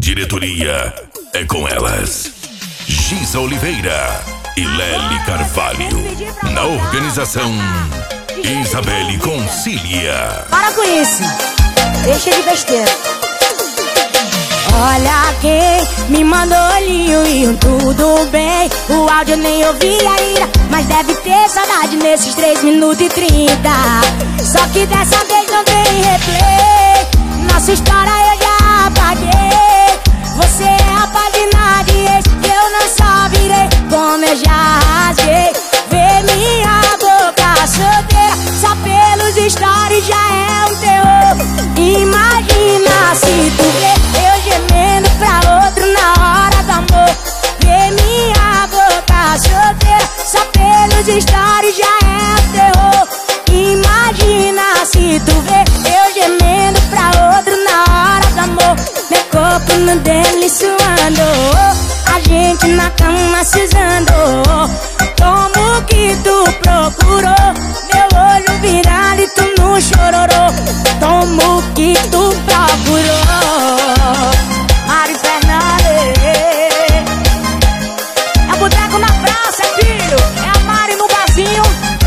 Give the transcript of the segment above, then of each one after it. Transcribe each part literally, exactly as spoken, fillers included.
diretoria é com elas. Giza Oliveira e Lely Carvalho. Na organização, Isabelle Concília. Para com isso, deixa de besteira. Olha quem me mandou olhinho e um tudo bem. O áudio nem ouvi ainda, mas deve ter saudade nesses três minutos e trinta. Só que dessa vez não tem replay. Nossa história eu já apaguei. Você é a página de ex, eu não só virei, como eu já rasguei. Vê minha boca solteira, só pelos stories já é um terror. Imagina se tu vê eu gemendo pra outro na hora do amor. Vê minha boca solteira, só pelos stories já é um terror. Imagina se tu vê eu gemendo pra outro na hora do amor. Meu corpo no dele suando, a gente na cama se usando. Como que tu procurou? Meu olho virado e tu no chororô. Como que tu procurou? Mari Fernandes. É boteco na praça, filho. É a Mari no barzinho.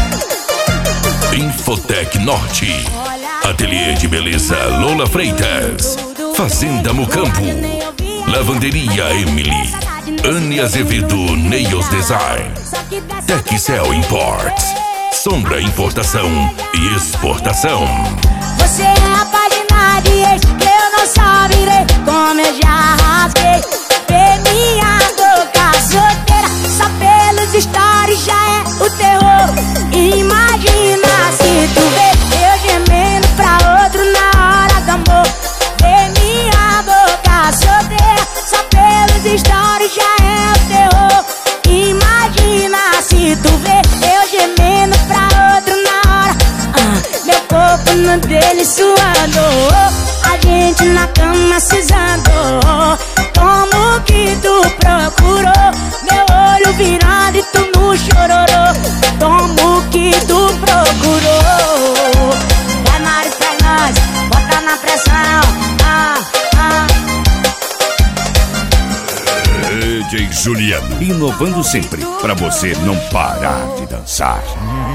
Infotec Norte. Ateliê de beleza Lola Freitas. Fazenda Mocampo. Lavanderia Emily. Anne Azevedo Nails Design. Texcel Imports. Sombra Importação e Exportação. Você é a página de ex, que eu não só virei, como eu já rasguei. Vê minha boca solteira, só pelos stories já é o terror. Imagina se tu vê eu gemendo pra outro na hora do amor. Vê minha boca solteira, só pelos stories já é o terror. Imagina se tu vê eu gemendo pra outro na hora. ah, Meu corpo no dele suando, a gente na cama se usando. Como que tu procurou? Meu olho virado e tu no chororô. Como que tu procurou? Vai Mari Fernandes, bota na pressão. ah, ah. D J Juliano, inovando sempre, pra você não parar de dançar.